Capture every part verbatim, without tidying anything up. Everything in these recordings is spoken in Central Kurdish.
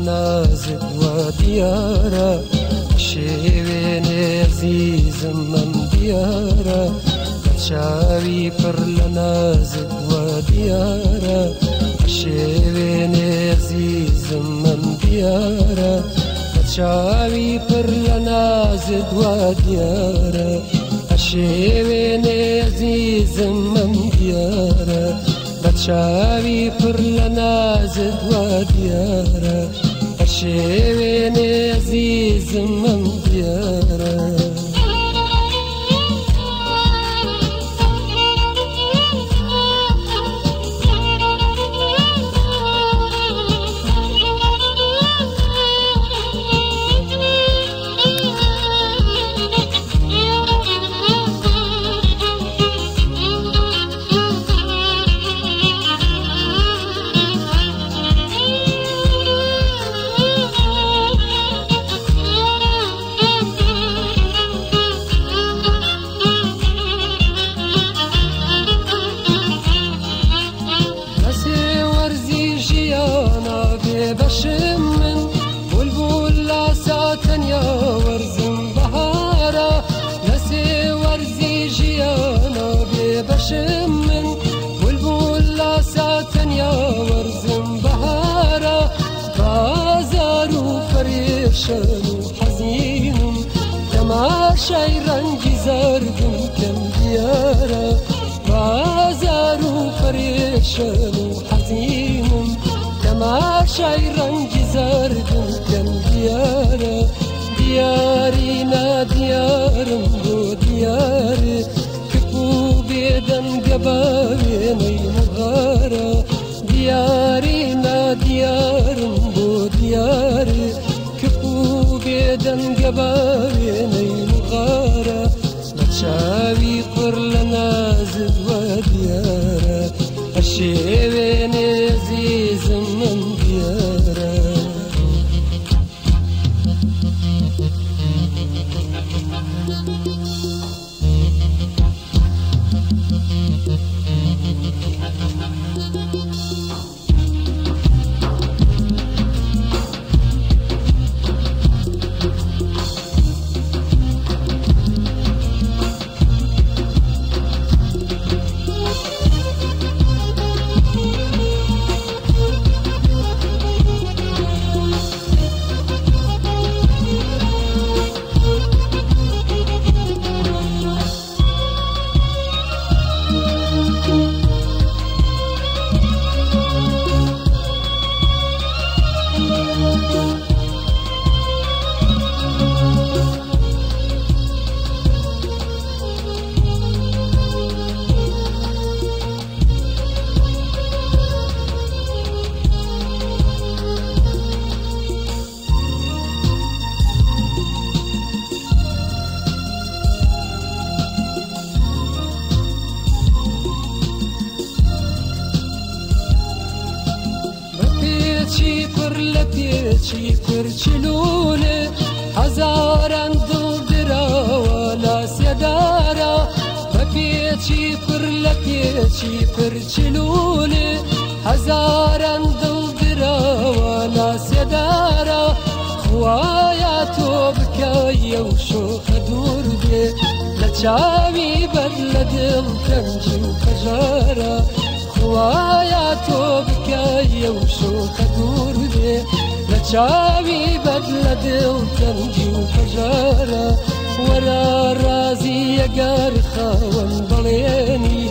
نازت وديارة شيوين عزيز من ديارة شاوي پر لنازت وديارة شيوين عزيز من ديارة شاوي پر لنازت وديارة شيوين عزيز من ديارة شاوي پر لنازت وديارة شيوين عزيز من ديارة بشم من بلبل لا ساتن يا ورزم بهارا نسي ورزي جيانا بشم من بلبل لا ساتن يا ورزم بهارا بازار فريشان وحزين تماشي رنجي زردم كم ديارا بازار فريشان وحزين تماشي رنجي زردم كم ديارة ديارينا ديارم بو دياري كفو بيدن قبابيني مغارة ديارينا ديارم بو دياري كفو بيدن قبابيني مغارة متشاوي قر لنازل وديارة الشيوين عزيز من ديارة چی پر لپی چی پر چلونه هزاران دل درا ولا سدارا لپی چی پر لپی چی پر چلونه هزاران دل درا ولا سدارا خوایا تو بکای و شو خدور به لچاوی بدل دل تنجو فجارا خوایا تو بکای و شو خدور به لچاوی بدل دل تنجو فجارا ورا رازی اگر خاون بلینی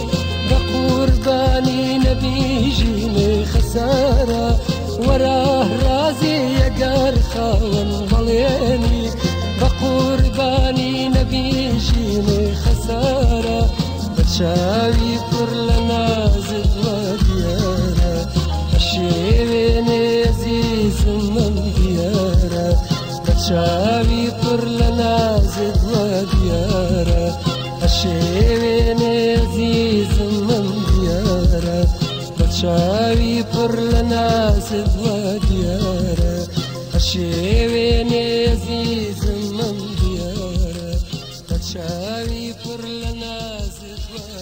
بقربانی نبی جینی خسارا ورا رازی اگر خاون بلینی بقربانی نبی جینی خسارا بچاوی پر لنازد وديارة الشيوين عزيز من ديارة بچاوی پر لنازد وديارة الشيوين عزيز من ديارة بچاوی پر لنازد وديارة الشيوين عزيز من ديارة بچاوی پر لنازد وديارة